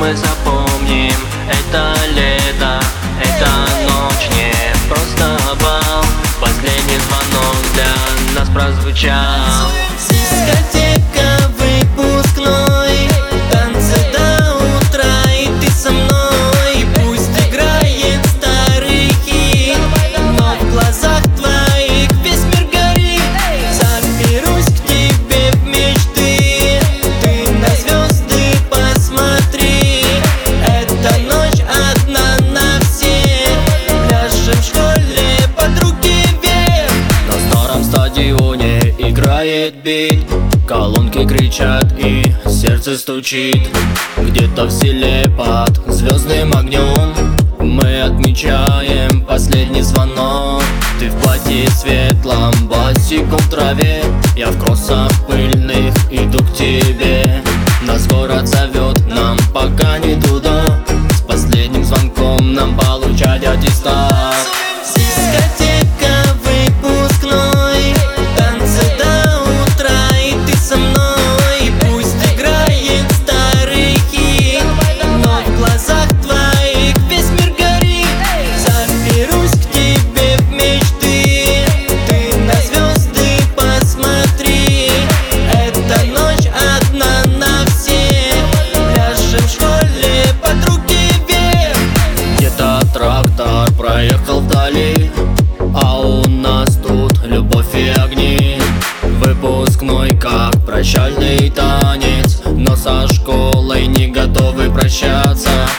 мы запомним это лето, эта ночь не просто бал. Последний звонок для нас прозвучал. Дискотека выпускной, танцы до утра, и ты со мной. Пусть играет старый хит, но в глазах твоих весь мир горит. Заберусь к тебе в мечты, ты на звезды посмотри. Эта ночь одна на всех, пляшем в школе под руки вверх. На старом стадионе играет бит, колонки кричат и сердце стучит. Где-то в селе под звездным огнем мы отмечаем последний звонок. Ты в платье светлом, босиком в траве, я в кроссах пыльных иду к тебе. Нас город зовет, нам пока не туда. С последним звонком нам получать аттестат. Дискотека выпускной, танцы до утра, и ты со мной. Пусть играет старый хит, но в глазах твоих весь мир горит. Заберусь к тебе в мечты, ты на звезды посмотри. Эта ночь одна на всех, пляшем в школе под руки вверх. Где-то трактор проехал вдали, а у нас тут любовь и огни. Выпускной как прощальный танец, но со школой не готовы прощаться.